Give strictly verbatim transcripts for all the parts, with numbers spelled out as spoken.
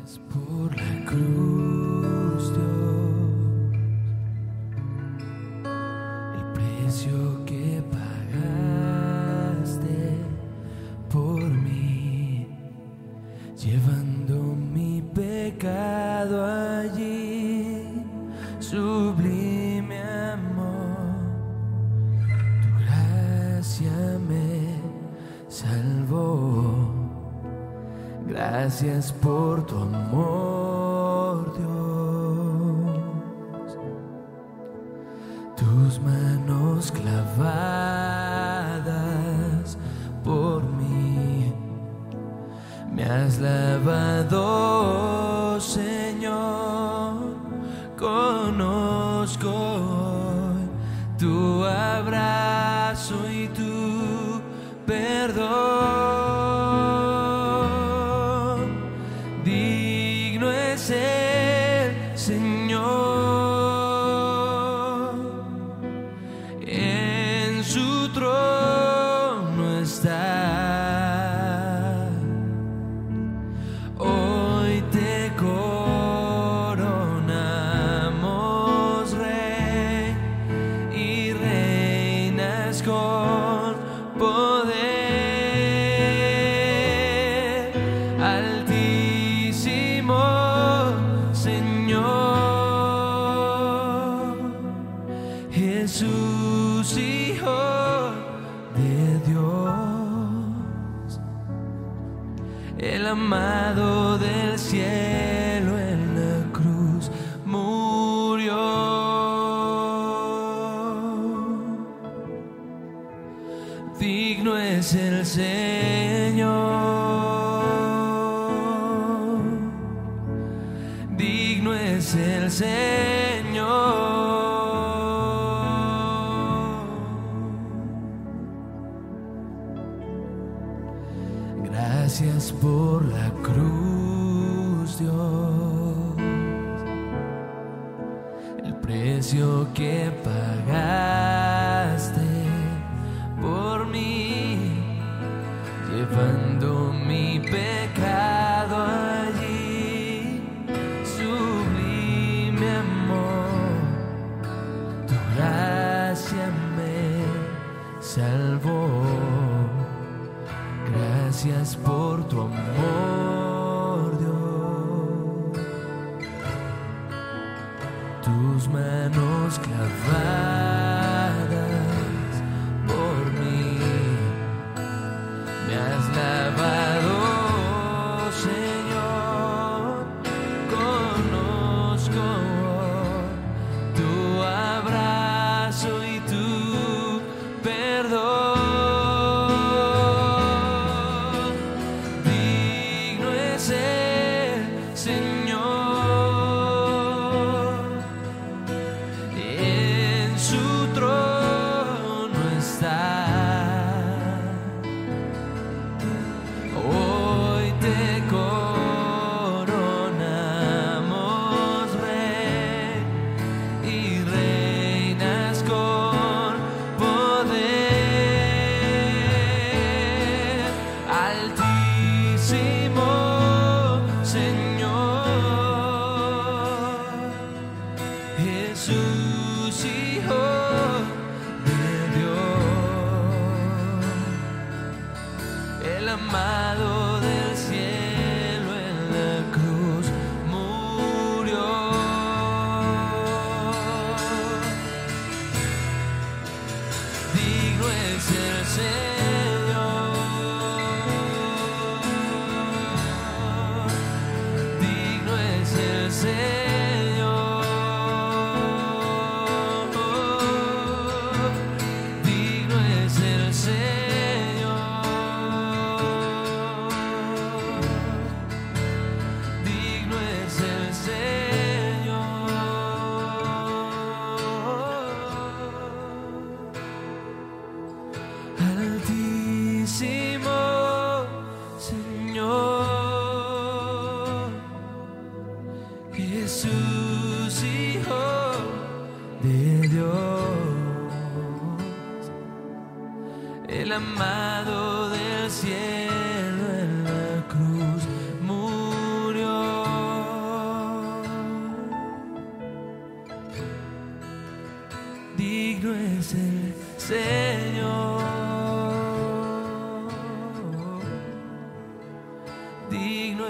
Por la cruz, Dios, el precio que pagaste por mí, llevando mi pecado allí, sublime amor, tu gracia me salvó. Gracias por tu amor, Dios. Tus manos clavadas por mí me has lavado, Señor. Conozco hoy tu abrazo y tu perdón. El Señor en su trono está. Hoy te coronamos, Rey, y reinas con poder. Altísimo Señor, Jesús, Hijo de Dios, el amado del cielo en la cruz murió. Digno es el Señor. Digno es el Señor. Gracias por la cruz, Dios, el precio que pagaste por mí, llevando mi pecado allí. Sublime amor, tu gracia me salvó. Gracias por tu amor, Dios. Tus manos clavadas por mí me has lavado, Señor. Conozco tu abrazo y tu perdón. Digno es el Señor, en su trono está. Hoy te coronamos, Rey, y reinas con poder. Altísimo Señor, Jesús, Hijo de Dios, el amado del cielo en la cruz murió. Digno es el Señor. Digno es el Señor. Digno es el Señor. Digno es el Señor. Altísimo Señor, Jesús, Hijo de Dios, el amado del cielo en la cruz murió.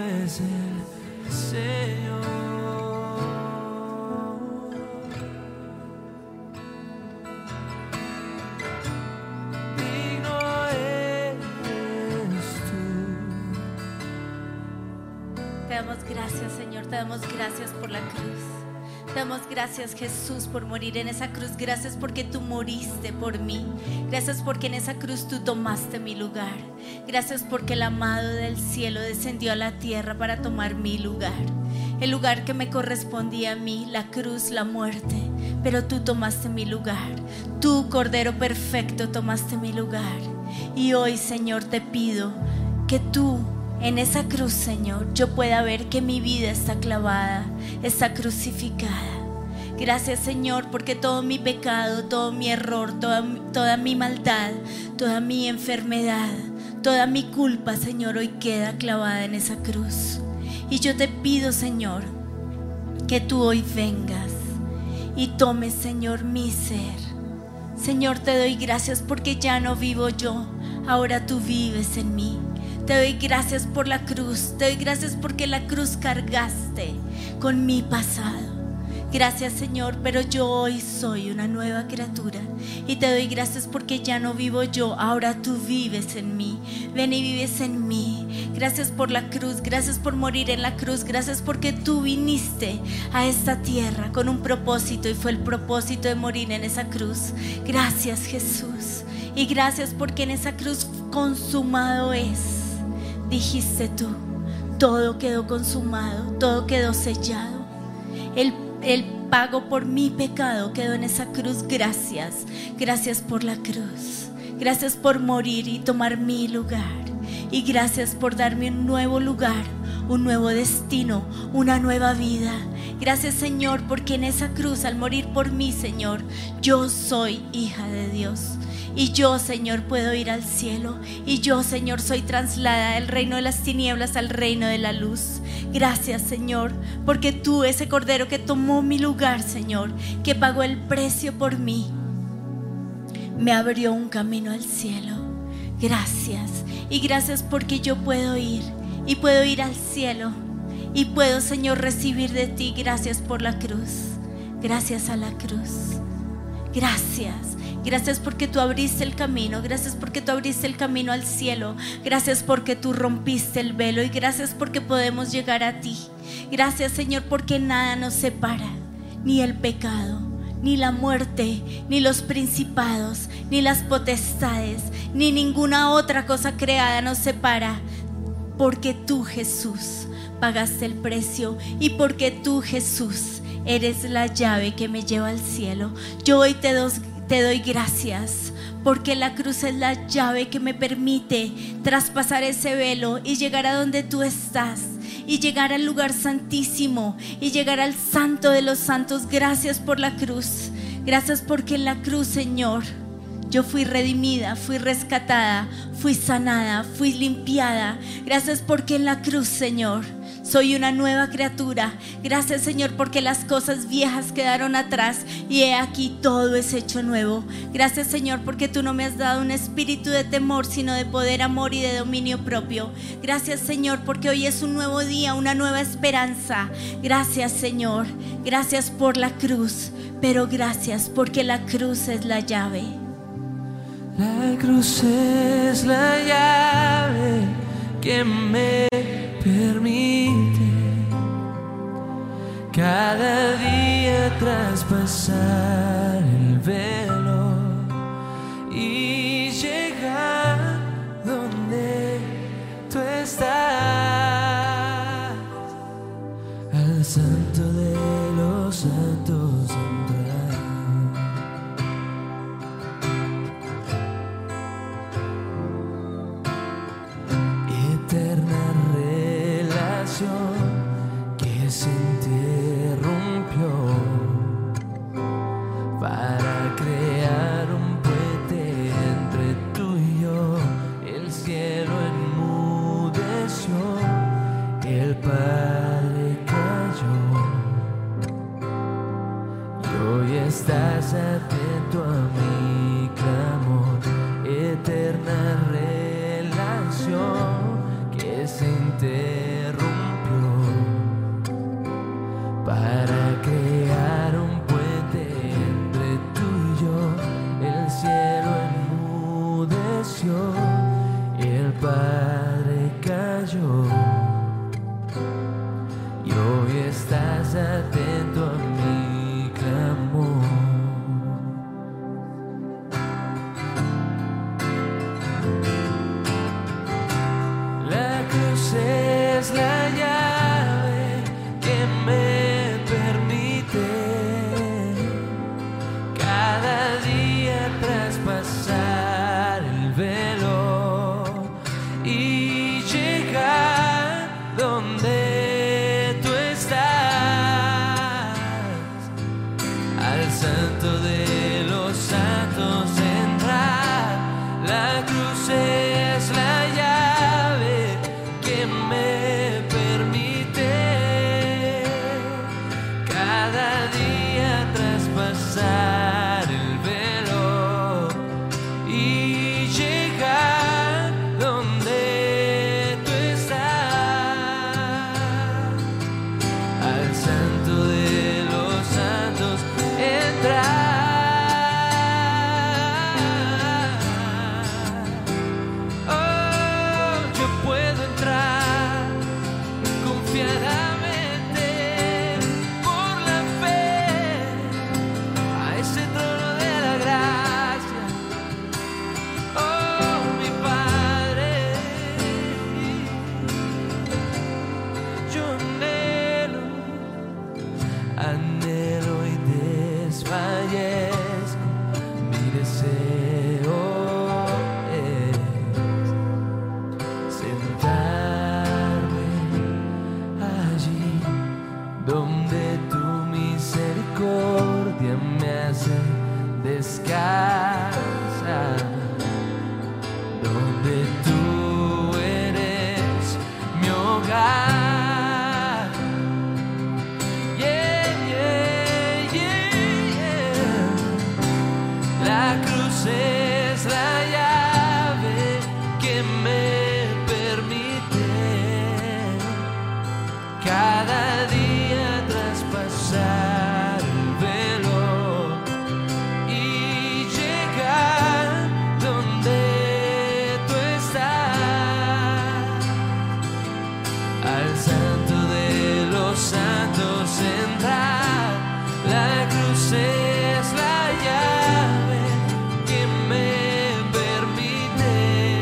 es el Señor. Digno eres tú. Te damos gracias, Señor, te damos gracias por la cruz. Te damos gracias, Jesús, por morir en esa cruz. Gracias porque tú moriste por mí. Gracias porque en esa cruz tú tomaste mi lugar. Gracias porque el amado del cielo descendió a la tierra para tomar mi lugar. El lugar que me correspondía a mí, la cruz, la muerte. Pero tú tomaste mi lugar. Tú, Cordero perfecto, tomaste mi lugar. Y hoy, Señor, te pido que tú, en esa cruz, Señor, yo pueda ver que mi vida está clavada, está crucificada. Gracias, Señor, porque todo mi pecado, todo mi error, toda, toda mi maldad, toda mi enfermedad, toda mi culpa, Señor, hoy queda clavada en esa cruz. Y yo te pido, Señor, que tú hoy vengas y tomes, Señor, mi ser. Señor, te doy gracias porque ya no vivo yo, ahora tú vives en mí. Te doy gracias por la cruz, te doy gracias porque la cruz cargaste con mi pasado. Gracias, Señor, pero yo hoy soy una nueva criatura y te doy gracias porque ya no vivo yo, ahora tú vives en mí. Ven y vives en mí. Gracias por la cruz, gracias por morir en la cruz, gracias porque tú viniste a esta tierra con un propósito y fue el propósito de morir en esa cruz. Gracias, Jesús, y gracias porque en esa cruz consumado es. Dijiste tú, todo quedó consumado, todo quedó sellado. El, el pago por mi pecado quedó en esa cruz. Gracias, gracias por la cruz. Gracias por morir y tomar mi lugar. Y gracias por darme un nuevo lugar, un nuevo destino, una nueva vida. Gracias, Señor, porque en esa cruz, al morir por mí, Señor, yo soy hija de Dios. Y yo, Señor, puedo ir al cielo. Y yo, Señor, soy trasladada del reino de las tinieblas al reino de la luz. Gracias, Señor, porque tú, ese Cordero que tomó mi lugar, Señor, que pagó el precio por mí, me abrió un camino al cielo. Gracias. Y gracias porque yo puedo ir y puedo ir al cielo. Y puedo, Señor, recibir de ti. Gracias por la cruz. Gracias a la cruz. Gracias. Gracias porque tú abriste el camino. Gracias porque tú abriste el camino al cielo. Gracias porque tú rompiste el velo. Y gracias porque podemos llegar a ti. Gracias, Señor, porque nada nos separa. Ni el pecado, ni la muerte, ni los principados, ni las potestades, ni ninguna otra cosa creada nos separa. Porque tú, Jesús, pagaste el precio. Y porque tú, Jesús, eres la llave que me lleva al cielo. Yo hoy te doy Te doy gracias porque la cruz es la llave que me permite traspasar ese velo y llegar a donde tú estás y llegar al lugar santísimo y llegar al santo de los santos. Gracias por la cruz. Gracias porque en la cruz, Señor, yo fui redimida, fui rescatada, fui sanada, fui limpiada. Gracias porque en la cruz, Señor, soy una nueva criatura. Gracias, Señor, porque las cosas viejas quedaron atrás y he aquí todo es hecho nuevo. Gracias, Señor, porque tú no me has dado un espíritu de temor, sino de poder, amor y de dominio propio. Gracias, Señor, porque hoy es un nuevo día, una nueva esperanza. Gracias, Señor. Gracias por la cruz, pero gracias porque la cruz es la llave. La cruz es la llave que me permite cada día traspasar el velo y llegar donde tú estás, al santo de los santos entrar. Eterna relación que se interrumpió para crear un puente entre tú y yo. El cielo enmudeció, el Padre cayó y donde tu misericordia me hace descansar, donde tú eres mi hogar. Yeah, yeah, yeah, yeah. La cruz es la llave que me permite cada día traspasar el velo y llegar donde tú estás, al santo de los santos entrar. La cruz es la llave que me permite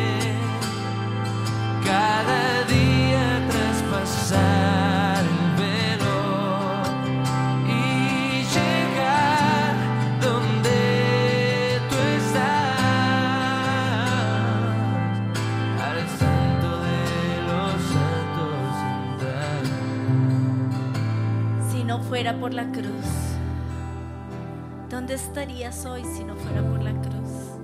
cada día traspasar el velo y llegar donde tú estás, al santo de los santos entrar. Si no fuera por la cruz, ¿dónde estarías hoy si no fuera por la cruz?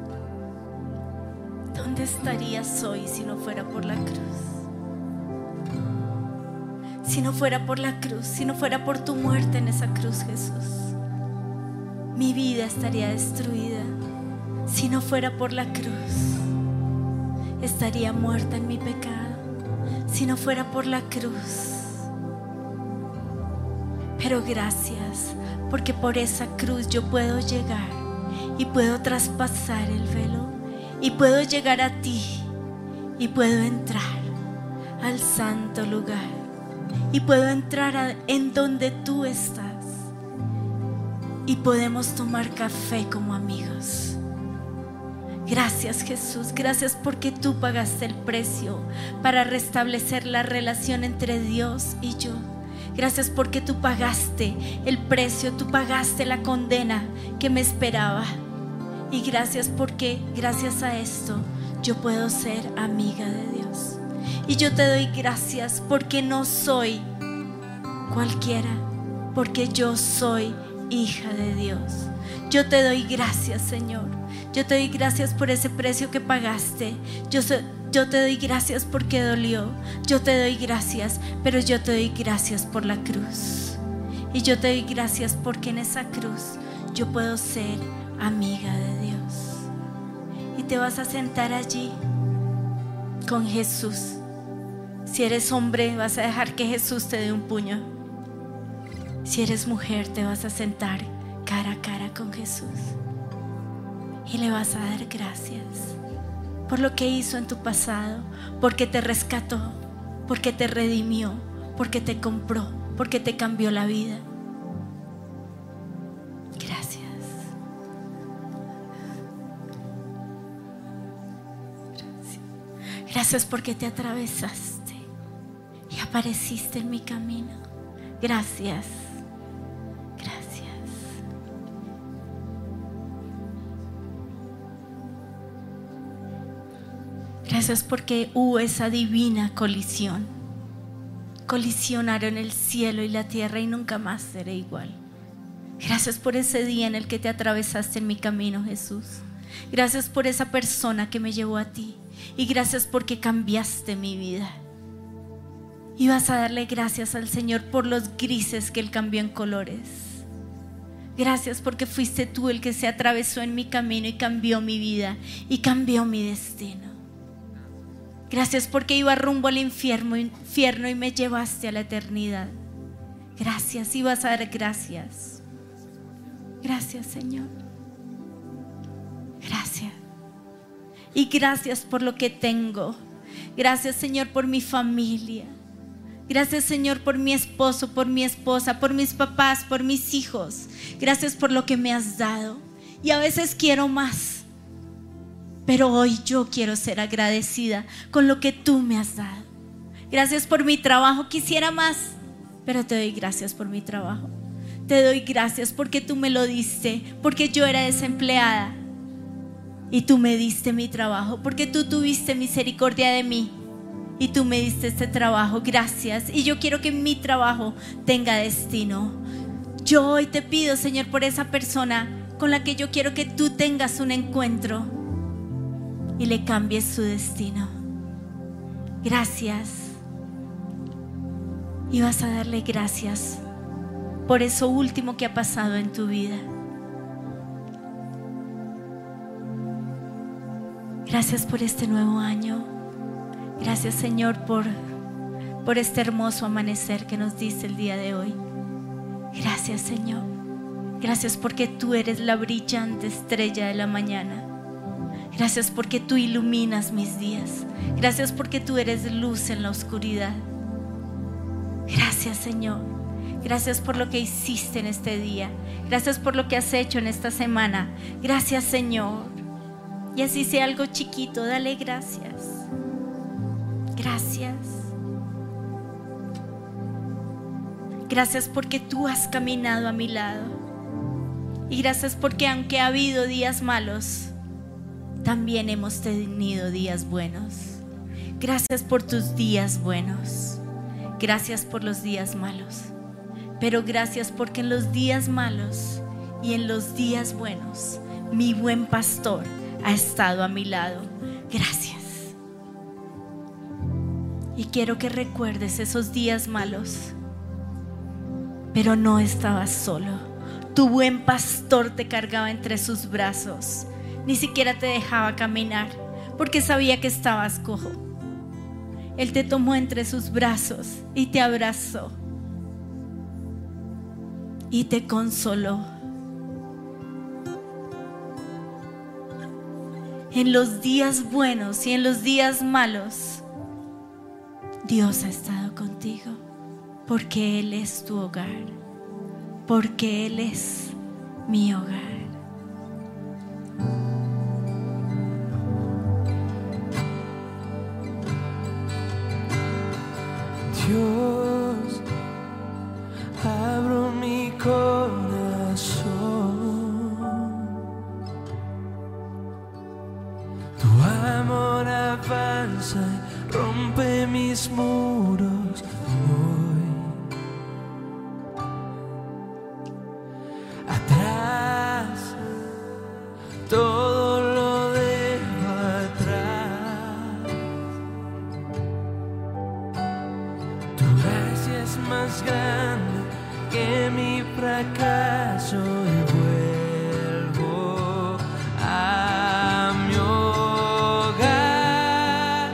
¿Dónde estarías hoy si no fuera por la cruz? Si no fuera por la cruz, si no fuera por tu muerte en esa cruz, Jesús, mi vida estaría destruida. Si no fuera por la cruz, estaría muerta en mi pecado. Si no fuera por la cruz. Pero gracias, porque por esa cruz yo puedo llegar y puedo traspasar el velo y puedo llegar a ti y puedo entrar al santo lugar y puedo entrar a, en donde tú estás y podemos tomar café como amigos. Gracias, Jesús, gracias porque tú pagaste el precio para restablecer la relación entre Dios y yo. Gracias porque tú pagaste el precio, tú pagaste la condena que me esperaba. Y gracias porque gracias a esto yo puedo ser amiga de Dios. Y yo te doy gracias porque no soy cualquiera, porque yo soy hija de Dios. Yo te doy gracias, Señor. Yo te doy gracias por ese precio que pagaste. Yo soy Yo te doy gracias porque dolió. Yo te doy gracias, pero yo te doy gracias por la cruz. Y yo te doy gracias porque en esa cruz yo puedo ser amiga de Dios. Y te vas a sentar allí con Jesús. Si eres hombre, vas a dejar que Jesús te dé un puño. Si eres mujer, te vas a sentar cara a cara con Jesús. Y le vas a dar gracias por lo que hizo en tu pasado, porque te rescató, porque te redimió, porque te compró, porque te cambió la vida. Gracias. Gracias. Gracias porque te atravesaste y apareciste en mi camino. Gracias. Gracias porque hubo esa divina colisión. Colisionaron el cielo y la tierra y nunca más seré igual. Gracias por ese día en el que te atravesaste en mi camino, Jesús. Gracias por esa persona que me llevó a ti. Y gracias porque cambiaste mi vida. Y vas a darle gracias al Señor por los grises que Él cambió en colores. Gracias porque fuiste tú el que se atravesó en mi camino y cambió mi vida y cambió mi destino. Gracias porque iba rumbo al infierno, infierno y me llevaste a la eternidad. Gracias, y vas a dar gracias. Gracias, Señor. Gracias. Y gracias por lo que tengo. Gracias, Señor, por mi familia. Gracias, Señor, por mi esposo, por mi esposa, por mis papás, por mis hijos. Gracias por lo que me has dado. Y a veces quiero más. Pero hoy yo quiero ser agradecida con lo que tú me has dado. Gracias por mi trabajo, quisiera más, pero te doy gracias por mi trabajo. Te doy gracias porque tú me lo diste, porque yo era desempleada y tú me diste mi trabajo, porque tú tuviste misericordia de mí y tú me diste este trabajo, gracias. Y yo quiero que mi trabajo tenga destino. Yo hoy te pido, Señor, por esa persona con la que yo quiero que tú tengas un encuentro y le cambies su destino. Gracias. Y vas a darle gracias por eso último que ha pasado en tu vida. Gracias por este nuevo año. Gracias, Señor, por, por este hermoso amanecer que nos diste el día de hoy. Gracias, Señor. Gracias porque tú eres la brillante estrella de la mañana. Gracias porque tú iluminas mis días. Gracias porque tú eres luz en la oscuridad. Gracias, Señor. Gracias por lo que hiciste en este día. Gracias por lo que has hecho en esta semana. Gracias, Señor. Y así sea algo chiquito, dale gracias. Gracias. Gracias porque tú has caminado a mi lado. Y gracias porque aunque ha habido días malos, también hemos tenido días buenos. Gracias por tus días buenos. Gracias por los días malos. Pero gracias porque en los días malos y en los días buenos, mi buen pastor ha estado a mi lado. Gracias. Y quiero que recuerdes esos días malos, pero no estabas solo. Tu buen pastor te cargaba entre sus brazos. Ni siquiera te dejaba caminar porque sabía que estabas cojo. Él te tomó entre sus brazos y te abrazó y te consoló. En los días buenos y en los días malos, Dios ha estado contigo, porque Él es tu hogar, porque Él es mi hogar. Dios, abro mi corazón. Tu amor avanza y rompe mis muros hoy. Atrás, todo lo dejo atrás. Tu gracia es más grande que mi fracaso y vuelvo a mi hogar.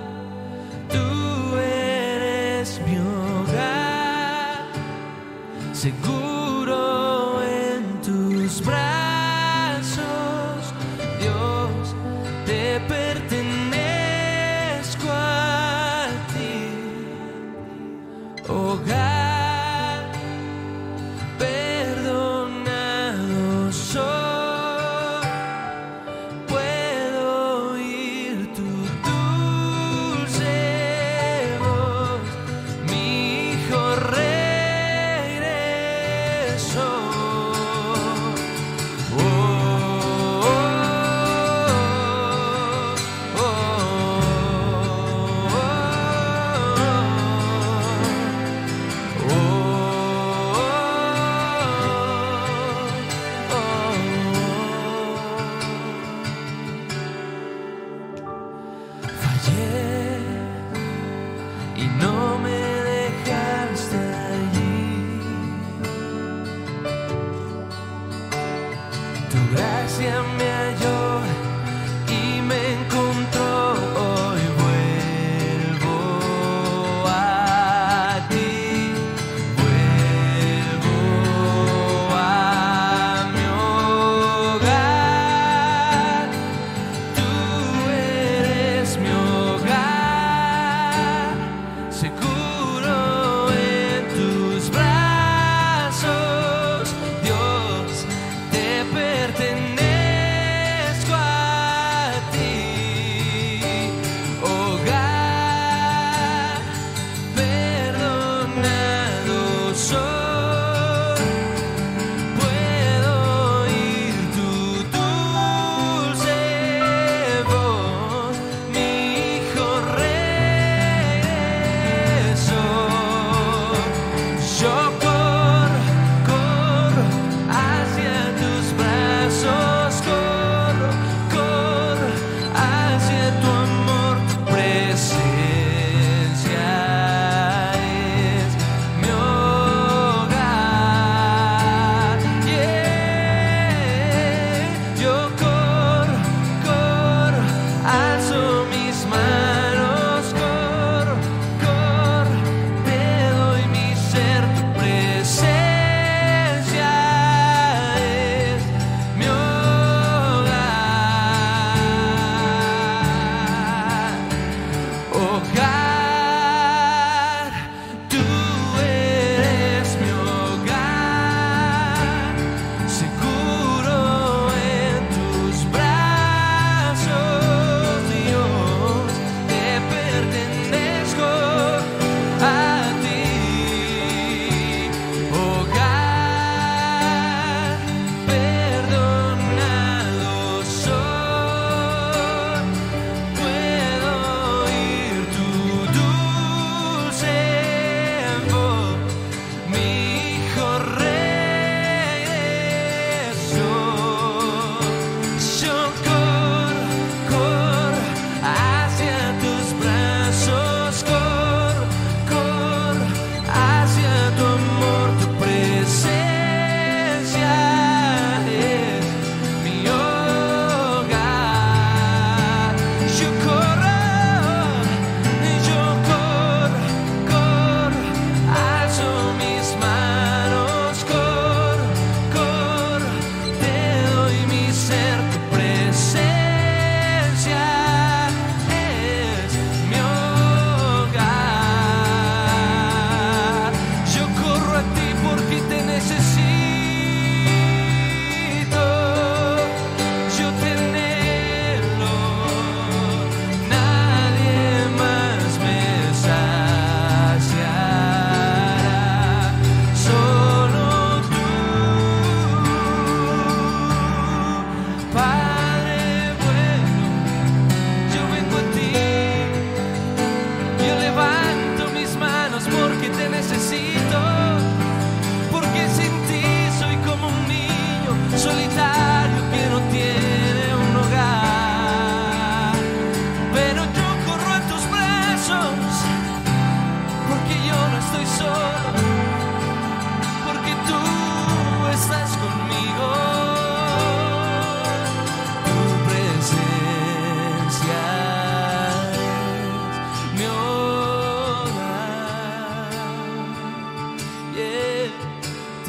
Tú eres mi hogar, seguro en tus brazos. Dios, te pertenezco a ti. Hogar, perdonado soy. Puedo oír tu dulce voz. Mi hijo regresó.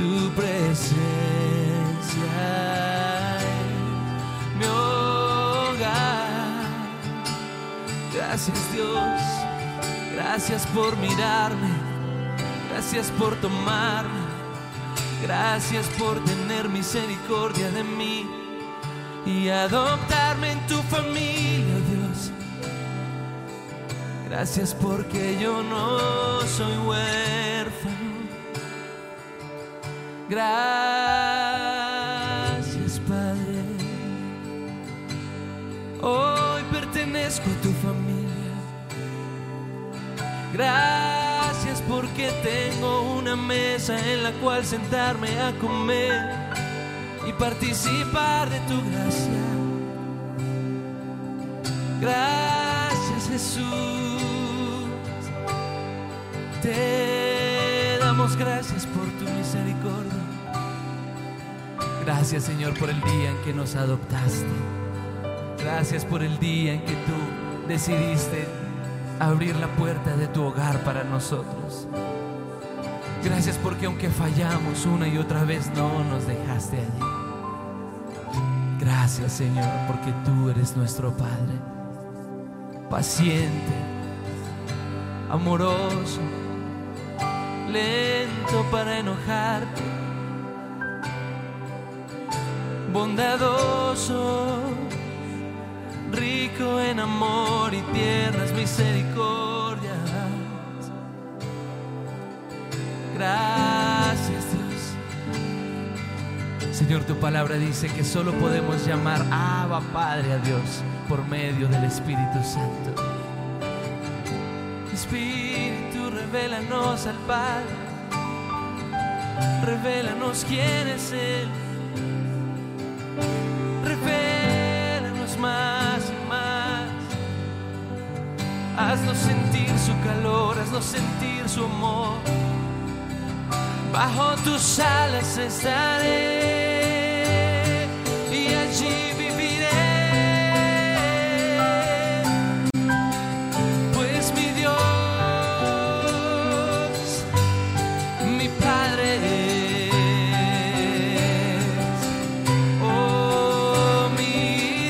tu presencia es mi hogar. Gracias Dios, gracias por mirarme, gracias por tomarme, gracias por tener misericordia de mí y adoptarme en tu familia, Dios. Gracias porque yo no soy huérfano. Gracias, Padre. Hoy pertenezco a tu familia. Gracias porque tengo una mesa en la cual sentarme a comer y participar de tu gracia. Gracias, Jesús. Te damos gracias por tu misericordia. Gracias, Señor, por el día en que nos adoptaste. Gracias por el día en que tú decidiste abrir la puerta de tu hogar para nosotros. Gracias porque aunque fallamos una y otra vez, no nos dejaste allí. Gracias, Señor, porque tú eres nuestro Padre, paciente, amoroso, lento para enojarte, bondadoso, rico en amor y tiernas misericordias. Gracias, Dios. Señor, tu palabra dice que solo podemos llamar Abba Padre a Dios por medio del Espíritu Santo. Espíritu, revélanos al Padre, revélanos quién es Él, revélanos más y más. Haznos sentir su calor, haznos sentir su amor. Bajo tus alas estaré y allí viviré, pues mi Dios, mi Padre es. Oh, mi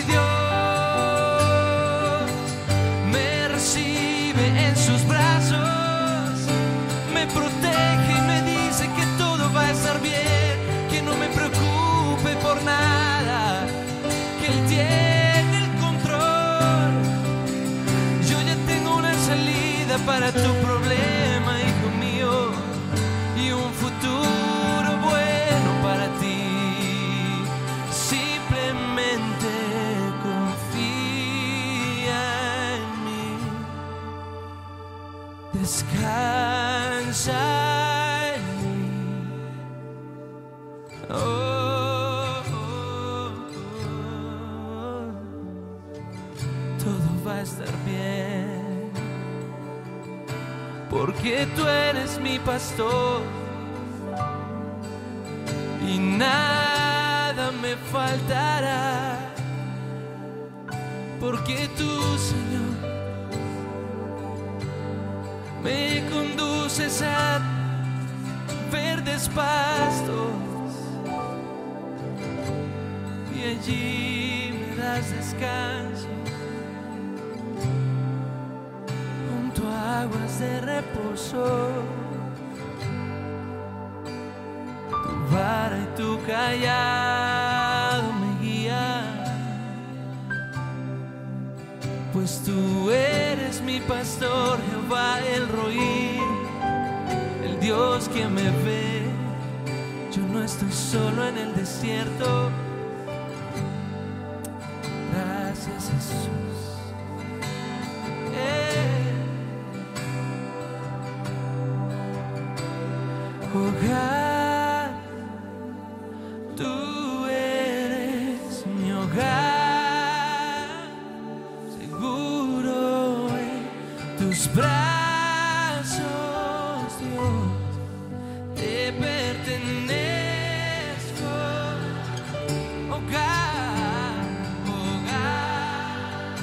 Dios me recibe en sus brazos, me protege y me dice que todo va a estar bien, que no me preocupe por nada, que Él tiene el control. Yo ya tengo una salida para tu problema, hijo mío, y un futuro bueno para ti. Simplemente confía en mí, descansa. Oh, oh, oh. Todo va a estar bien, porque tú eres mi pastor y nada me faltará, porque tú, Señor, me conduces a verdes pastos y allí me das descanso junto a aguas de reposo. Tu vara y tu callado me guían, pues tú eres mi pastor, Jehová el Roí, el Dios que me ve. Yo no estoy solo en el desierto. Gracias, Jesús. Eh. Hogar, tú eres mi hogar, seguro en tus brazos, Dios, te pertenezco. Hogar, hogar,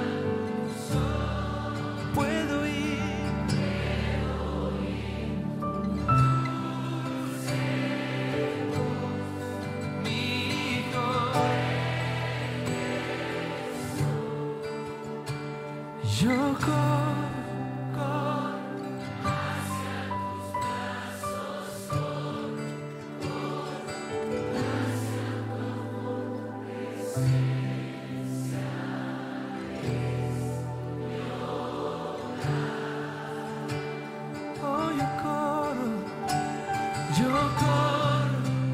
perdona, puedo ir, puedo ir Yo corro,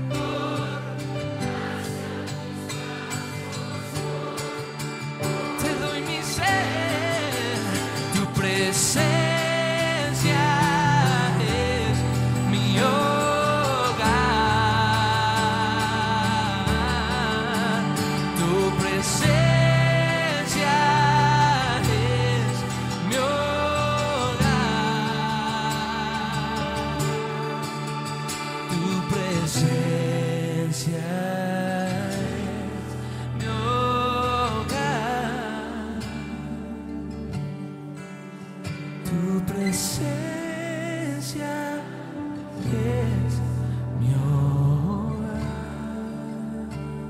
te doy mi ser, tu presencia es mi hogar, tu presencia es mi hogar, tu presencia es mi hogar, tu presencia es mi hogar.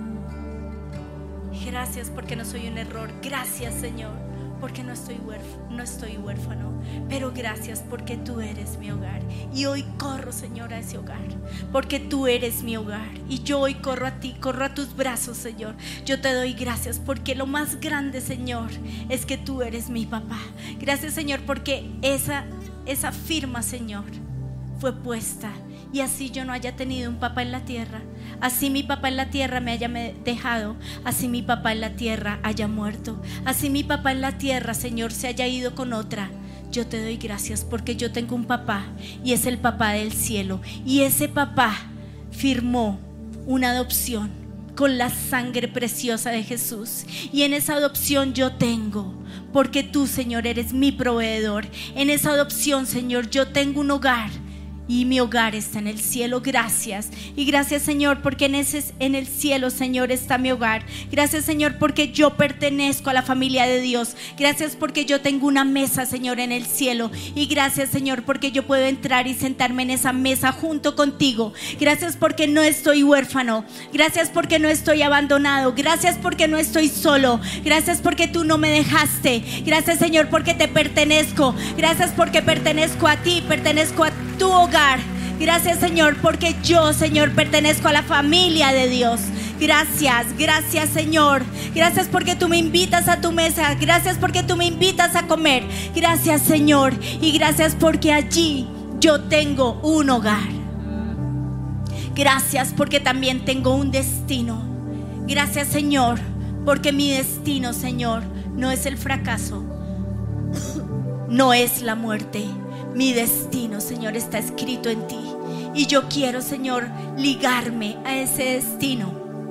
Gracias porque no soy un error. Gracias, Señor, porque no estoy huérfano, no estoy huérfano. Pero gracias porque tú eres mi hogar. Y hoy corro, Señor, a ese hogar, porque tú eres mi hogar. Y yo hoy corro a ti, corro a tus brazos, Señor. Yo te doy gracias porque lo más grande, Señor, es que tú eres mi papá. Gracias, Señor, porque esa, esa firma, Señor, fue puesta. Y así yo no haya tenido un papá en la tierra, así mi papá en la tierra me haya dejado, así mi papá en la tierra haya muerto, así mi papá en la tierra, Señor, se haya ido con otra, yo te doy gracias porque yo tengo un papá y es el papá del cielo. Y ese papá firmó una adopción con la sangre preciosa de Jesús. Y en esa adopción yo tengo, porque tú, Señor, eres mi proveedor. En esa adopción, Señor, yo tengo un hogar. Y mi hogar está en el cielo. Gracias. Y gracias, Señor, porque en, ese, en el cielo, Señor, está mi hogar. Gracias, Señor, porque yo pertenezco a la familia de Dios. Gracias porque yo tengo una mesa, Señor, en el cielo. Y gracias, Señor, porque yo puedo entrar y sentarme en esa mesa junto contigo. Gracias porque no estoy huérfano. Gracias porque no estoy abandonado. Gracias porque no estoy solo. Gracias porque tú no me dejaste. Gracias, Señor, porque te pertenezco. Gracias porque pertenezco a ti, pertenezco a tu hogar. Gracias, Señor, porque yo, Señor, pertenezco a la familia de Dios. Gracias, gracias, Señor. Gracias porque tú me invitas a tu mesa. Gracias porque tú me invitas a comer. Gracias, Señor. Y gracias porque allí yo tengo un hogar. Gracias porque también tengo un destino. Gracias, Señor, porque mi destino, Señor, no es el fracaso, no es la muerte. Mi destino, Señor, está escrito en ti. Y yo quiero, Señor, ligarme a ese destino,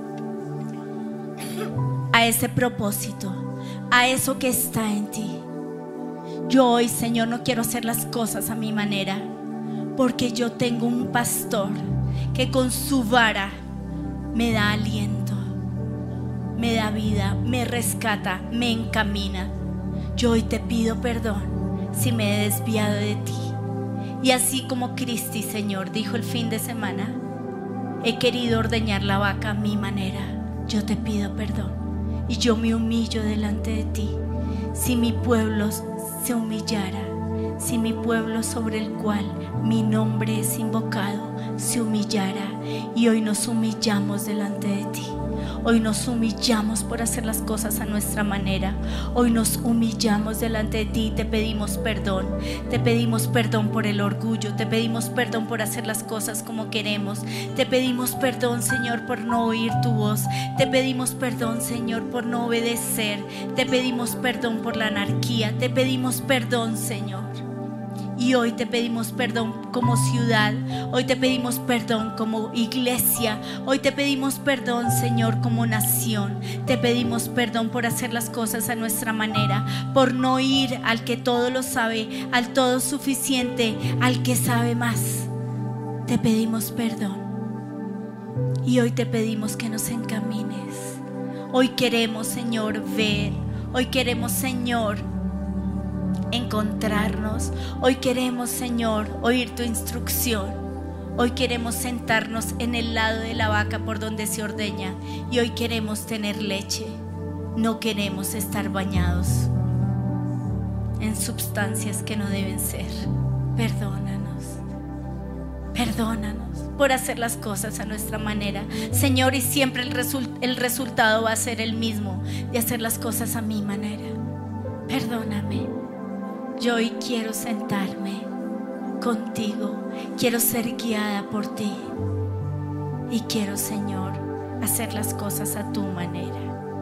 a ese propósito, a eso que está en ti. Yo hoy, Señor, no quiero hacer las cosas a mi manera, porque yo tengo un pastor que con su vara me da aliento, me da vida, me rescata, me encamina. Yo hoy te pido perdón si me he desviado de ti. Y así como Cristi, Señor, dijo el fin de semana, he querido ordeñar la vaca a mi manera. Yo te pido perdón y yo me humillo delante de ti. Si mi pueblo se humillara, si mi pueblo sobre el cual mi nombre es invocado se humillara, y hoy nos humillamos delante de ti. Hoy nos humillamos por hacer las cosas a nuestra manera. Hoy nos humillamos delante de ti y te pedimos perdón. Te pedimos perdón por el orgullo. Te pedimos perdón por hacer las cosas como queremos. Te pedimos perdón, Señor, por no oír tu voz. Te pedimos perdón, Señor, por no obedecer. Te pedimos perdón por la anarquía. Te pedimos perdón, Señor. Y hoy te pedimos perdón como ciudad. Hoy te pedimos perdón como iglesia. Hoy te pedimos perdón, Señor, como nación. Te pedimos perdón por hacer las cosas a nuestra manera, por no ir al que todo lo sabe, al todo suficiente, al que sabe más. Te pedimos perdón. Y hoy te pedimos que nos encamines. Hoy queremos, Señor, ver. Hoy queremos, Señor, encontrarnos. Hoy queremos, Señor, oír tu instrucción. Hoy queremos sentarnos en el lado de la vaca por donde se ordeña. Y hoy queremos tener leche. No queremos estar bañados en sustancias que no deben ser. Perdónanos. Perdónanos por hacer las cosas a nuestra manera, Señor, y siempre el, result- el resultado va a ser el mismo, de hacer las cosas a mi manera. Perdóname. Yo hoy quiero sentarme contigo, quiero ser guiada por ti y quiero, Señor, hacer las cosas a tu manera.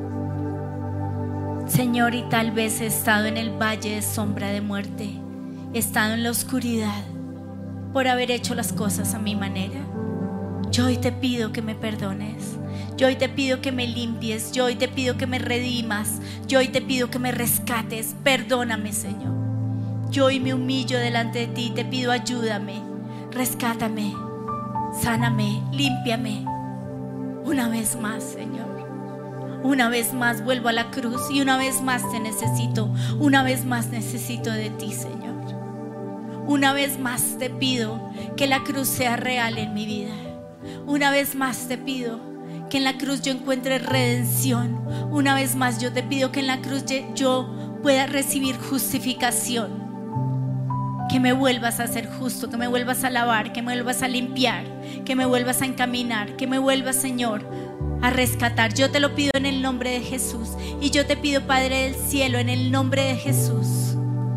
Señor, y tal vez he estado en el valle de sombra de muerte, he estado en la oscuridad por haber hecho las cosas a mi manera. Yo hoy te pido que me perdones, yo hoy te pido que me limpies, yo hoy te pido que me redimas, yo hoy te pido que me rescates. Perdóname, Señor. Yo hoy me humillo delante de ti y te pido ayúdame, rescátame, sáname, límpiame. Una vez más, Señor, una vez más vuelvo a la cruz y una vez más te necesito, una vez más necesito de ti, Señor. Una vez más te pido que la cruz sea real en mi vida. Una vez más te pido que en la cruz yo encuentre redención. Una vez más yo te pido que en la cruz yo pueda recibir justificación. Que me vuelvas a ser justo, que me vuelvas a lavar, que me vuelvas a limpiar, que me vuelvas a encaminar, que me vuelvas, Señor, a rescatar. Yo te lo pido en el nombre de Jesús. Y yo te pido, Padre del cielo, en el nombre de Jesús,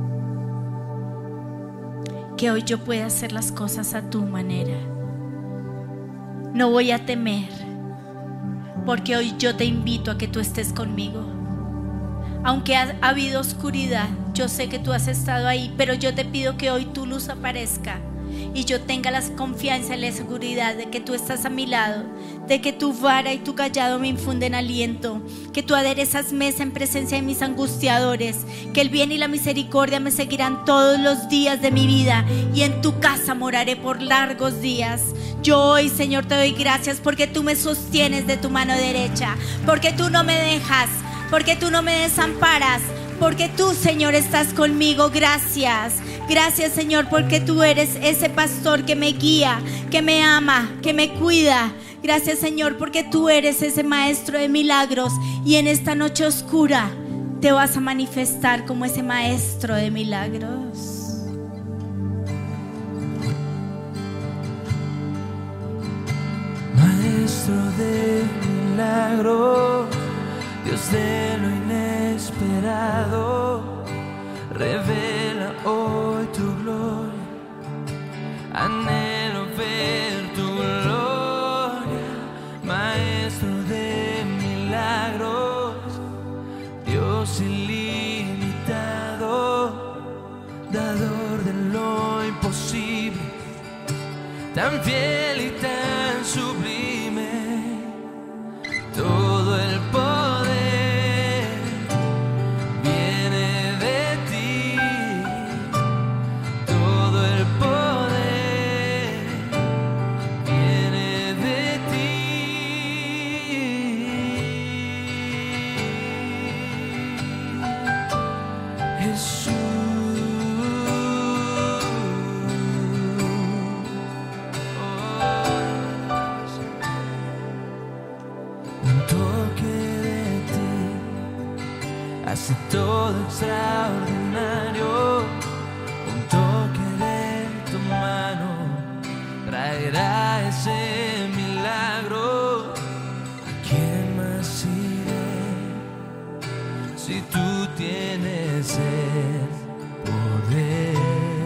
que hoy yo pueda hacer las cosas a tu manera. No voy a temer, porque hoy yo te invito a que tú estés conmigo. Aunque ha habido oscuridad, yo sé que tú has estado ahí, pero yo te pido que hoy tu luz aparezca y yo tenga la confianza y la seguridad de que tú estás a mi lado, de que tu vara y tu callado me infunden aliento, que tú aderezas mesa en presencia de mis angustiadores, que el bien y la misericordia me seguirán todos los días de mi vida y en tu casa moraré por largos días. Yo hoy, Señor, te doy gracias porque tú me sostienes de tu mano derecha, porque tú no me dejas, porque tú no me desamparas, porque tú, Señor, estás conmigo. Gracias, gracias, Señor, porque tú eres ese pastor que me guía, que me ama, que me cuida. Gracias, Señor, porque tú eres ese maestro de milagros y en esta noche oscura te vas a manifestar como ese maestro de milagros. Maestro de milagros, Dios de lo inesperado, revela hoy tu gloria. Anhelo ver tu gloria, Maestro de milagros, Dios ilimitado, dador de lo imposible, tan fiel y tan sublime. Todo el poder viene de ti, todo el poder viene de ti. Jesús, hace todo extraordinario. Un toque de tu mano traerá ese milagro. ¿A quién más iré si tú tienes el poder?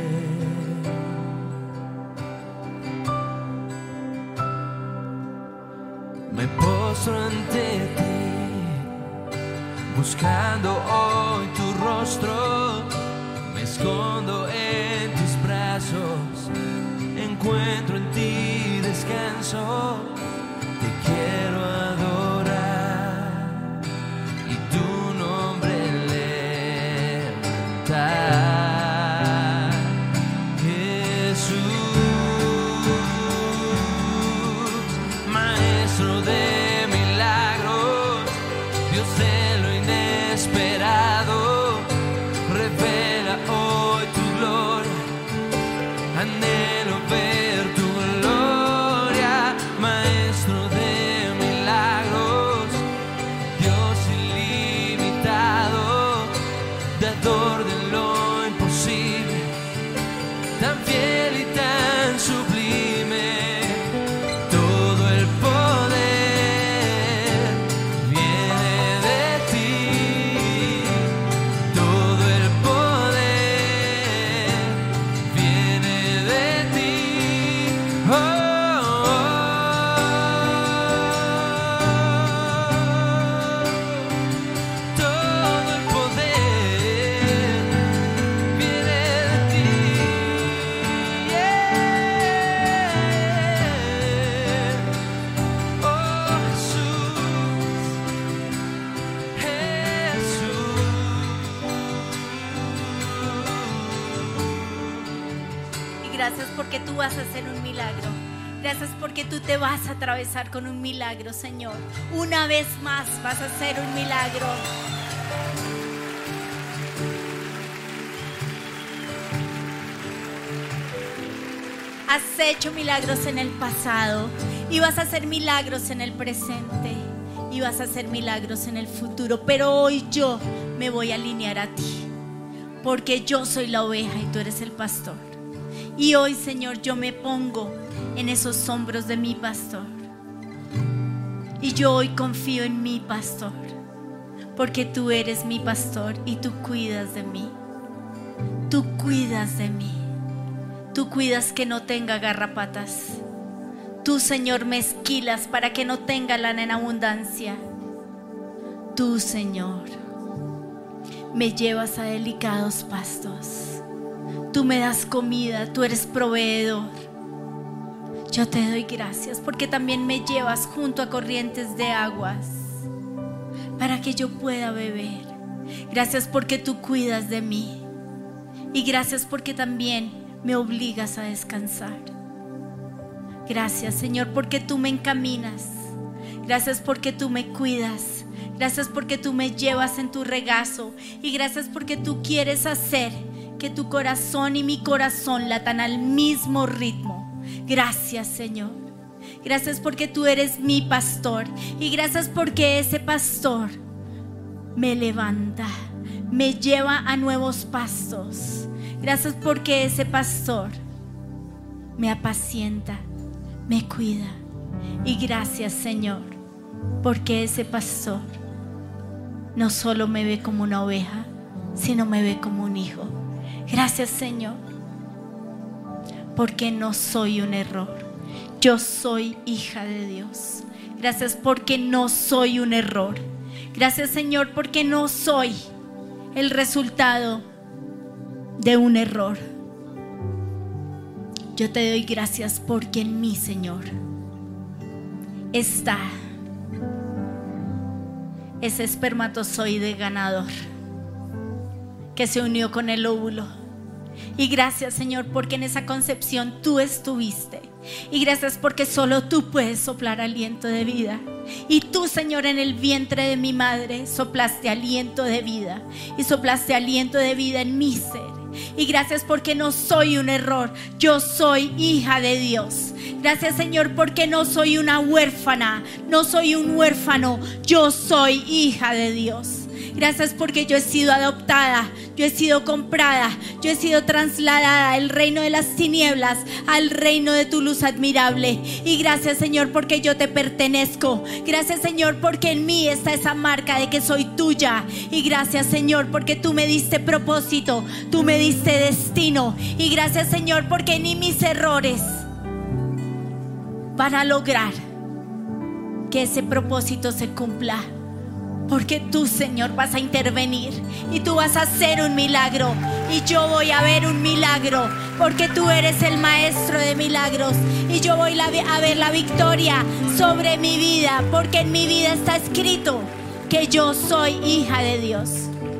Me postro ante ti, buscando hoy tu rostro, me escondo en tus brazos, encuentro en ti descanso, te quiero adorar y tu nombre levantar. Jesús, Maestro de milagros, Dios de lo inesperado, revela hoy tu gloria. Anhelo ver tu gloria, Maestro de milagros, Dios ilimitado, dador de lo imposible, tan fiel y tan sublime. Todo el poder viene de ti, todo el poder viene de gracias porque tú vas a hacer un milagro. Gracias porque tú te vas a atravesar con un milagro, Señor. Una vez más vas a hacer un milagro. Has hecho milagros en el pasado y vas a hacer milagros en el presente y vas a hacer milagros en el futuro. Pero hoy yo me voy a alinear a ti, porque yo soy la oveja y tú eres el pastor. Y hoy, Señor, yo me pongo en esos hombros de mi pastor. Y yo hoy confío en mi pastor, porque tú eres mi pastor y tú cuidas de mí. Tú cuidas de mí. Tú cuidas que no tenga garrapatas. Tú, Señor, me esquilas para que no tenga lana en abundancia. Tú, Señor, me llevas a delicados pastos. Tú me das comida, tú eres proveedor. Yo te doy gracias porque también me llevas junto a corrientes de aguas para que yo pueda beber. Gracias porque tú cuidas de mí. Y gracias porque también me obligas a descansar. Gracias, Señor, porque tú me encaminas. Gracias porque tú me cuidas. Gracias porque tú me llevas en tu regazo. Y gracias porque tú quieres hacer que tu corazón y mi corazón latan al mismo ritmo. Gracias, Señor. Gracias porque tú eres mi pastor. Y gracias porque ese pastor me levanta, me lleva a nuevos pastos. Gracias porque ese pastor me apacienta, me cuida. Y gracias, Señor, porque ese pastor no solo me ve como una oveja, sino me ve como un hijo. Gracias, Señor, porque no soy un error. Yo soy hija de Dios. Gracias porque no soy un error. Gracias, Señor, porque no soy el resultado de un error. Yo te doy gracias porque en mí, Señor, está ese espermatozoide ganador que se unió con el óvulo. Y gracias, Señor, porque en esa concepción tú estuviste. Y gracias porque solo tú puedes soplar aliento de vida. Y tú, Señor, en el vientre de mi madre soplaste aliento de vida. Y soplaste aliento de vida en mi ser. Y gracias porque no soy un error. Yo soy hija de Dios. Gracias, Señor, porque no soy una huérfana. No soy un huérfano. Yo soy hija de Dios. Gracias porque yo he sido adoptada, yo he sido comprada, yo he sido trasladada del reino de las tinieblas al reino de tu luz admirable. Y gracias, Señor, porque yo te pertenezco. Gracias, Señor, porque en mí está esa marca de que soy tuya. Y gracias, Señor, porque tú me diste propósito, tú me diste destino. Y gracias, Señor, porque ni mis errores van a lograr que ese propósito se cumpla. Porque tú, Señor, vas a intervenir y tú vas a hacer un milagro. Y yo voy a ver un milagro, porque tú eres el maestro de milagros. Y yo voy a ver la victoria sobre mi vida, porque en mi vida está escrito que yo soy hija de Dios,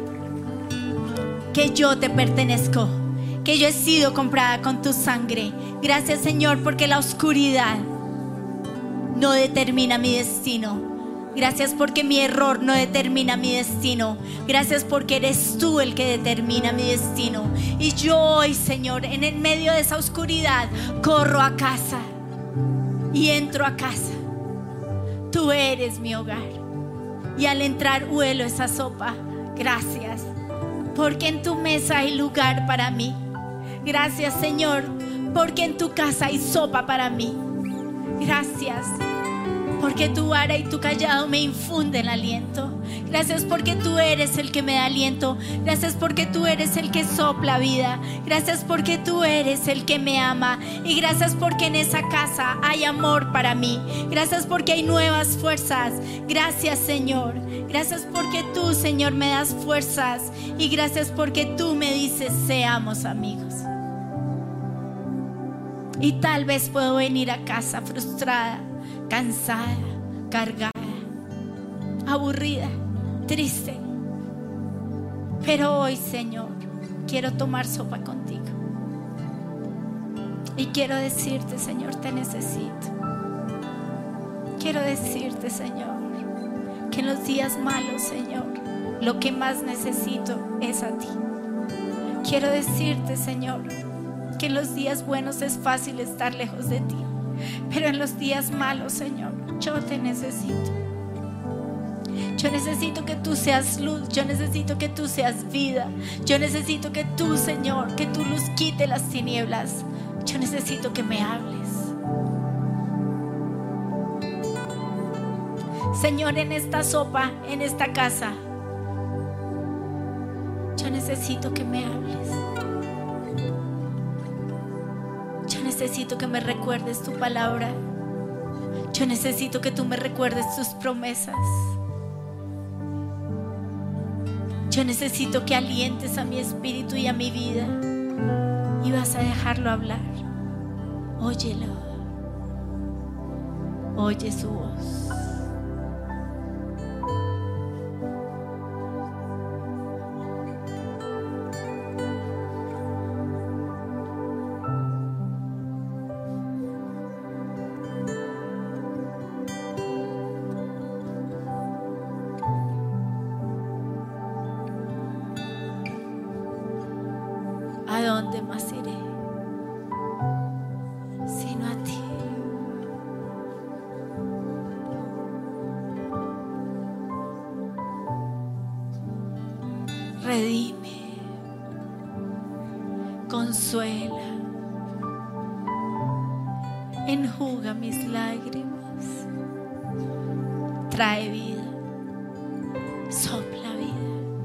que yo te pertenezco, que yo he sido comprada con tu sangre. Gracias, Señor, porque la oscuridad no determina mi destino. Gracias porque mi error no determina mi destino. Gracias porque eres tú el que determina mi destino. Y yo hoy, Señor, en el medio de esa oscuridad, corro a casa y entro a casa. Tú eres mi hogar. Y al entrar huelo esa sopa. Gracias, porque en tu mesa hay lugar para mí. Gracias, Señor, porque en tu casa hay sopa para mí. Gracias porque tu vara y tu callado me infunden aliento. Gracias porque tú eres el que me da aliento. Gracias porque tú eres el que sopla vida. Gracias porque tú eres el que me ama. Y gracias porque en esa casa hay amor para mí. Gracias porque hay nuevas fuerzas. Gracias, Señor. Gracias porque tú, Señor, me das fuerzas. Y gracias porque tú me dices, seamos amigos. Y tal vez puedo venir a casa frustrada, cansada, cargada, aburrida, triste. Pero hoy, Señor, quiero tomar sopa contigo. Y quiero decirte, Señor, te necesito. Quiero decirte, Señor, que en los días malos, Señor, lo que más necesito es a ti. Quiero decirte, Señor, que en los días buenos es fácil estar lejos de ti, pero en los días malos, Señor, yo te necesito. Yo necesito que tú seas luz, yo necesito que tú seas vida, yo necesito que tú, Señor, que tu luz quite las tinieblas. Yo necesito que me hables. Señor, en esta sopa, en esta casa, yo necesito que me hables. Yo necesito que me recuerdes tu palabra. Yo necesito que tú me recuerdes tus promesas. Yo necesito que alientes a mi espíritu y a mi vida. Y vas a dejarlo hablar. Óyelo. Oye su voz. ¿A dónde más iré sino a ti? Redime, consuela, enjuga mis lágrimas, trae vida, sopla vida.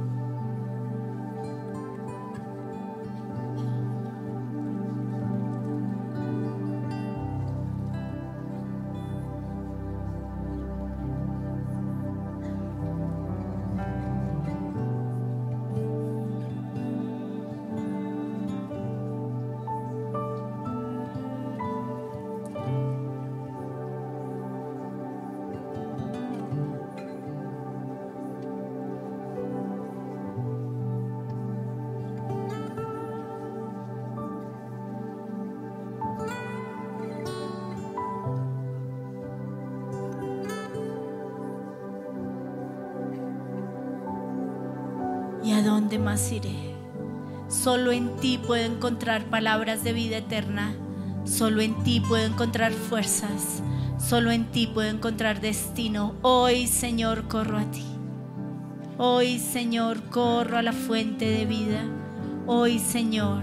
¿Y a dónde más iré? Solo en ti puedo encontrar palabras de vida eterna. Solo en ti puedo encontrar fuerzas. Solo en ti puedo encontrar destino. Hoy, Señor, corro a ti. Hoy, Señor, corro a la fuente de vida. Hoy, Señor,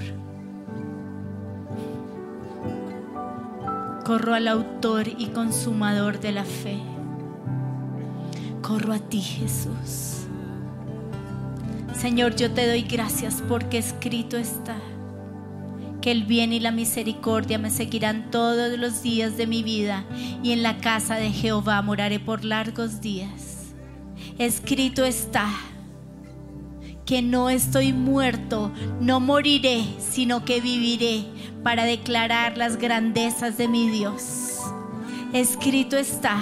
corro al autor y consumador de la fe. Corro a ti, Jesús. Señor, yo te doy gracias porque escrito está que el bien y la misericordia me seguirán todos los días de mi vida, y en la casa de Jehová moraré por largos días. Escrito está que no estoy muerto, no moriré, sino que viviré para declarar las grandezas de mi Dios. Escrito está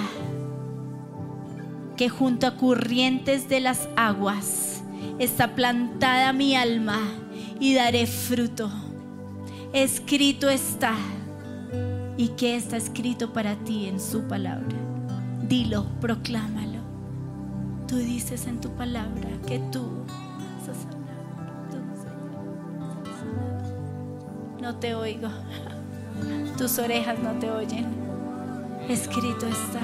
que junto a corrientes de las aguas está plantada mi alma y daré fruto. Escrito está. ¿Y qué está escrito para ti en su palabra? Dilo, proclámalo. Tú dices en tu palabra que tú vas a sanar. Tú, Señor, vas a sanar. No te oigo. Tus orejas no te oyen. Escrito está.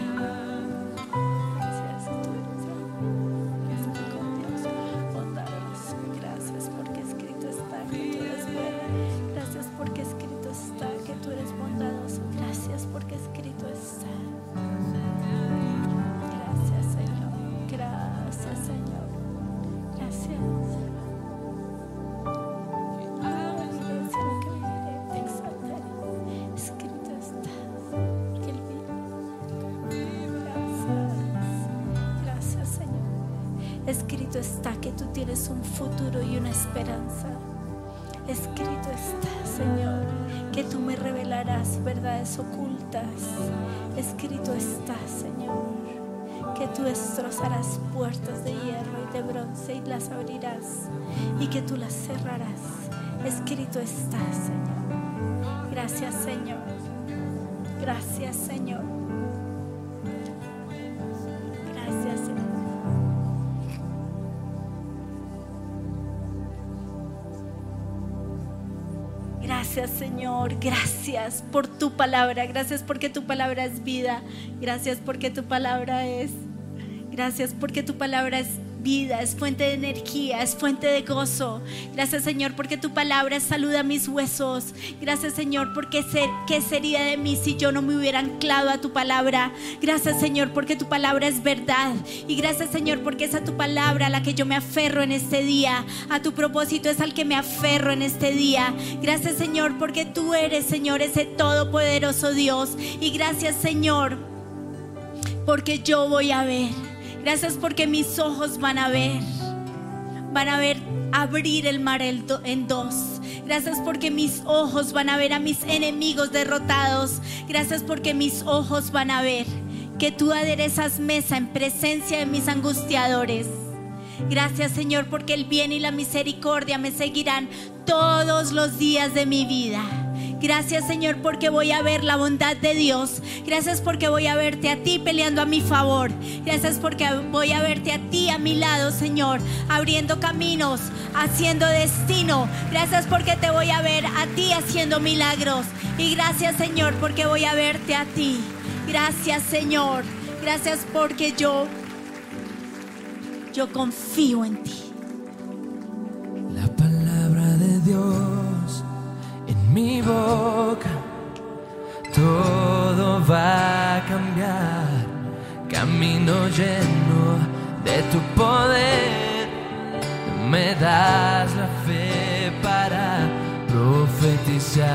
Escrito está que tú tienes un futuro y una esperanza. Escrito está, Señor, que tú me revelarás verdades ocultas. Escrito está, Señor, que tú destrozarás puertas de hierro y de bronce y las abrirás, y que tú las cerrarás. Escrito está, Señor. Gracias, Señor. Gracias, Señor. Gracias, Señor. Gracias, Señor. Gracias por tu palabra. Gracias porque tu palabra es vida. Gracias porque tu palabra es. Gracias porque tu palabra es vida, es fuente de energía, es fuente de gozo. Gracias, Señor, porque tu palabra es salud a mis huesos. Gracias, Señor, porque sé qué sería de mí si yo no me hubiera anclado a tu palabra. Gracias, Señor, porque tu palabra es verdad. Y gracias, Señor, porque es a tu palabra a la que yo me aferro en este día. A tu propósito es al que me aferro en este día. Gracias, Señor, porque tú eres, Señor, ese todopoderoso Dios. Y gracias, Señor, porque yo voy a ver. Gracias porque mis ojos van a ver, van a ver abrir el mar en dos. Gracias porque mis ojos van a ver a mis enemigos derrotados. Gracias porque mis ojos van a ver que tú aderezas mesa en presencia de mis angustiadores. Gracias, Señor, porque el bien y la misericordia me seguirán todos los días de mi vida. Gracias, Señor, porque voy a ver la bondad de Dios. Gracias porque voy a verte a ti peleando a mi favor. Gracias porque voy a verte a ti a mi lado, Señor, abriendo caminos, haciendo destino. Gracias porque te voy a ver a ti haciendo milagros. Y gracias, Señor, porque voy a verte a ti. Gracias, Señor. Gracias porque yo, yo confío en ti. La palabra de Dios en mi boca, todo va a cambiar. Camino lleno de tu poder, me das la fe para profetizar.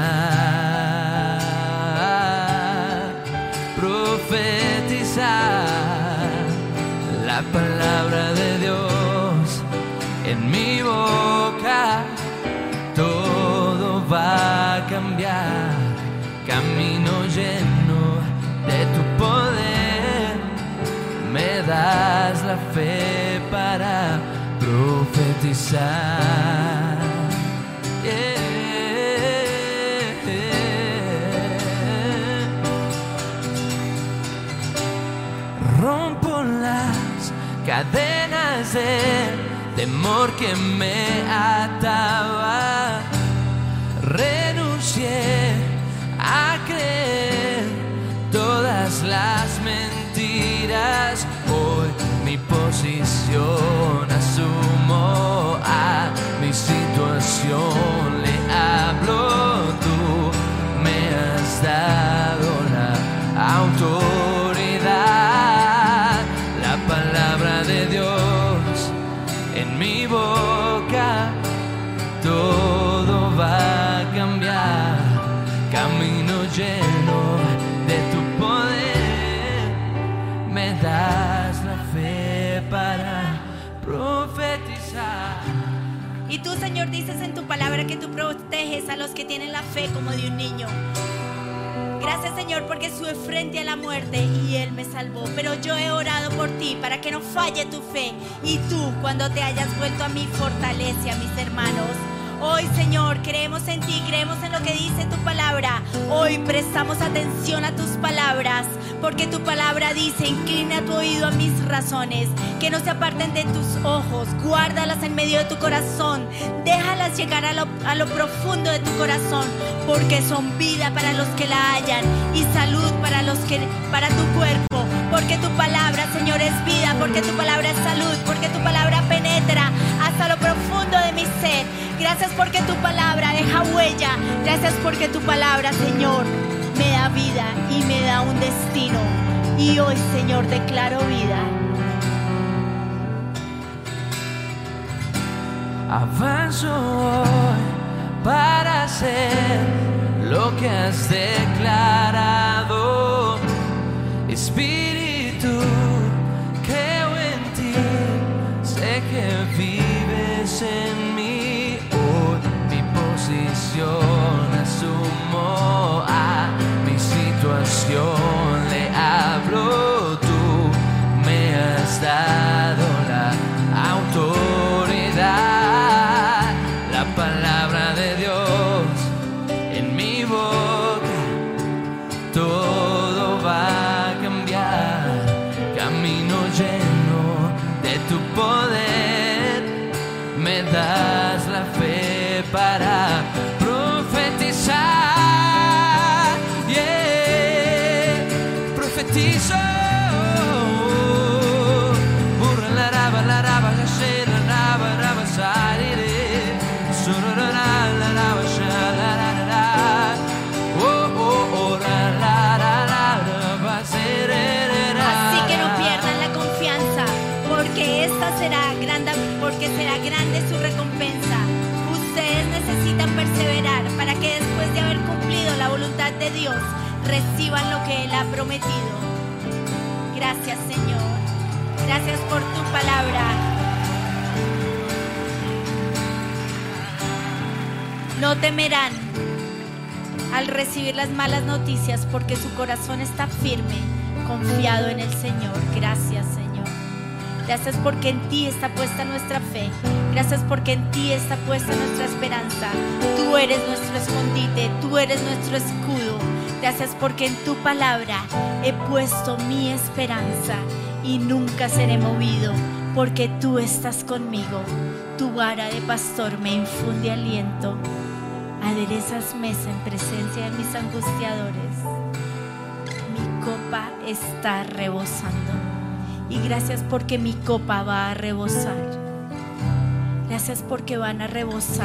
Profetizar la palabra de Dios en mi boca. Todo va a cambiar, camino lleno de tu poder, me das la fe para profetizar. Yeah. Rompo las cadenas de temor que me ataba. Renuncié a creer todas las mentiras. Hoy mi posición asumo, a mi situación le hablo. Tú me has dado la autoridad. La palabra de Dios en mi boca, todo va a cambiar. Camino lleno de tu poder, me das la fe para profetizar. Y tú, Señor, dices en tu palabra que tú proteges a los que tienen la fe como de un niño. Gracias, Señor, porque estuve frente a la muerte y Él me salvó. Pero yo he orado por ti para que no falle tu fe. Y tú, cuando te hayas vuelto a mí, fortalece a mis hermanos. Hoy, Señor, creemos en ti, creemos en lo que dice tu palabra. Hoy prestamos atención a tus palabras, porque tu palabra dice: inclina tu oído a mis razones, que no se aparten de tus ojos, guárdalas en medio de tu corazón, déjalas llegar a lo, a lo profundo de tu corazón, porque son vida para los que la hallan y salud para, los que, para tu cuerpo. Porque tu palabra, Señor, es vida, porque tu palabra es salud, porque tu palabra penetra hasta lo profundo de mi ser. Gracias porque tu palabra deja huella. Gracias porque tu palabra, Señor, me da vida y me da un destino. Y hoy, Señor, declaro vida. Avanzo hoy para hacer lo que has declarado. Espíritu, creo en ti, sé que vives en mí. Hoy mi posición asumo, a mi situación le hablo. Tú me has dado la autoridad. La palabra de Dios en mi voz, profetizo. Burra la raba, la raba, la raba, raba, salire. Surra la la raba, la la la la. Oh oh oh la la la la va a ser. Así que no pierdan la confianza, porque esta será grande, porque será grande su recompensa. Ustedes necesitan perseverar para que después de haber cumplido la voluntad de Dios, reciban lo que Él ha prometido. Gracias, Señor. Gracias por tu palabra. No temerán al recibir las malas noticias, porque su corazón está firme, confiado en el Señor. Gracias, Señor. Gracias porque en ti está puesta nuestra fe. Gracias porque en ti está puesta nuestra esperanza. Tú eres nuestro escondite, tú eres nuestro escudo. Gracias porque en tu palabra he puesto mi esperanza y nunca seré movido, porque tú estás conmigo. Tu vara de pastor me infunde aliento. Aderezas mesa en presencia de mis angustiadores. Mi copa está rebosando. Y gracias porque mi copa va a rebosar. Gracias porque van a rebosar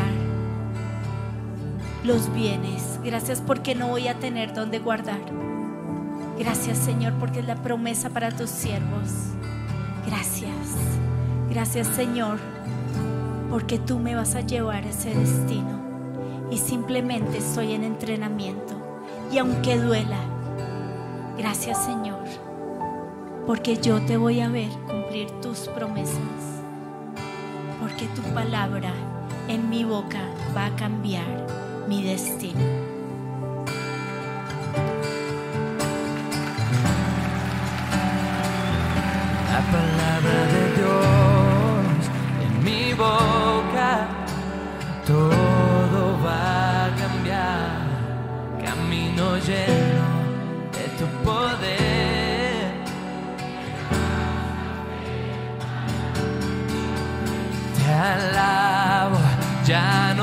los bienes. Gracias porque no voy a tener dónde guardar. Gracias, Señor, porque es la promesa para tus siervos. Gracias. Gracias, Señor, porque tú me vas a llevar a ese destino. Y simplemente estoy en entrenamiento. Y aunque duela, gracias, Señor, porque yo te voy a ver cumplir tus promesas. Porque tu palabra en mi boca va a cambiar mi destino. La palabra de Dios en mi boca, todo va a cambiar. Camino lleno de tu poder. Te alabo, ya